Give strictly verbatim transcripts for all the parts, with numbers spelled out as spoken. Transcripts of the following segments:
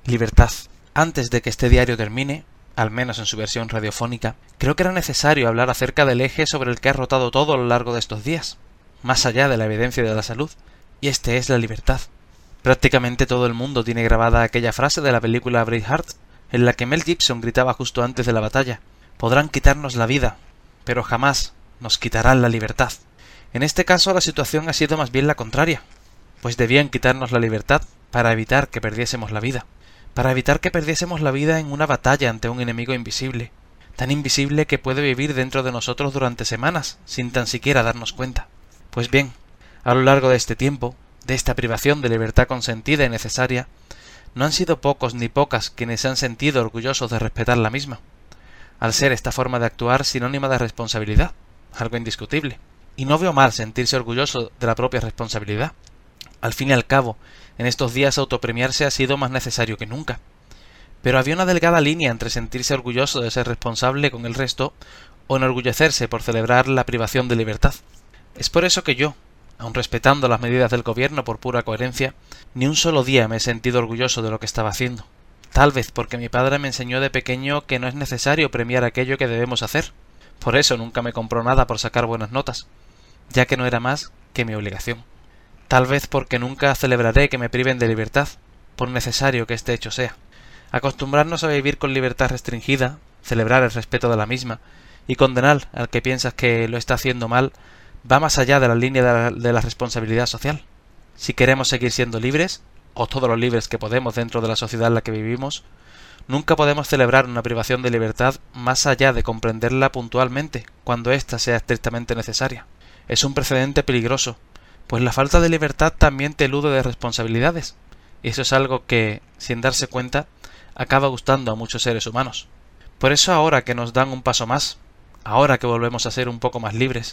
Libertad. Antes de que este diario termine, al menos en su versión radiofónica, creo que era necesario hablar acerca del eje sobre el que ha rotado todo a lo largo de estos días, más allá de la evidencia de la salud, y este es la libertad. Prácticamente todo el mundo tiene grabada aquella frase de la película Braveheart, en la que Mel Gibson gritaba justo antes de la batalla: podrán quitarnos la vida, pero jamás nos quitarán la libertad. En este caso la situación ha sido más bien la contraria, pues debían quitarnos la libertad para evitar que perdiésemos la vida, para evitar que perdiésemos la vida en una batalla ante un enemigo invisible, tan invisible que puede vivir dentro de nosotros durante semanas sin tan siquiera darnos cuenta. Pues bien, a lo largo de este tiempo, de esta privación de libertad consentida y necesaria, no han sido pocos ni pocas quienes se han sentido orgullosos de respetar la misma, al ser esta forma de actuar sinónima de responsabilidad, algo indiscutible. Y no veo mal sentirse orgulloso de la propia responsabilidad. Al fin y al cabo, en estos días autopremiarse ha sido más necesario que nunca. Pero había una delgada línea entre sentirse orgulloso de ser responsable con el resto o enorgullecerse por celebrar la privación de libertad. Es por eso que yo, aun respetando las medidas del gobierno por pura coherencia, ni un solo día me he sentido orgulloso de lo que estaba haciendo. Tal vez porque mi padre me enseñó de pequeño que no es necesario premiar aquello que debemos hacer. Por eso nunca me compró nada por sacar buenas notas, ya que no era más que mi obligación. Tal vez porque nunca celebraré que me priven de libertad, por necesario que este hecho sea. Acostumbrarnos a vivir con libertad restringida, celebrar el respeto de la misma, y condenar al que piensas que lo está haciendo mal, va más allá de la línea de la, de la responsabilidad social. Si queremos seguir siendo libres, o todos los libres que podemos dentro de la sociedad en la que vivimos, nunca podemos celebrar una privación de libertad más allá de comprenderla puntualmente, cuando ésta sea estrictamente necesaria. Es un precedente peligroso, pues la falta de libertad también te elude de responsabilidades, y eso es algo que, sin darse cuenta, acaba gustando a muchos seres humanos. Por eso ahora que nos dan un paso más, ahora que volvemos a ser un poco más libres,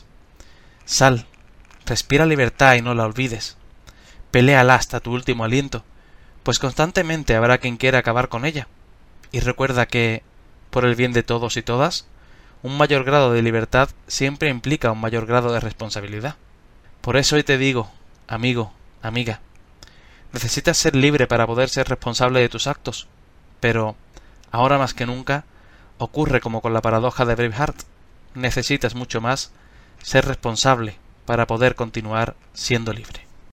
sal, respira libertad y no la olvides. Peléala hasta tu último aliento, pues constantemente habrá quien quiera acabar con ella. Y recuerda que, por el bien de todos y todas, un mayor grado de libertad siempre implica un mayor grado de responsabilidad. Por eso hoy te digo, amigo, amiga, necesitas ser libre para poder ser responsable de tus actos, pero, ahora más que nunca, ocurre como con la paradoja de Braveheart, necesitas mucho más ser responsable para poder continuar siendo libre.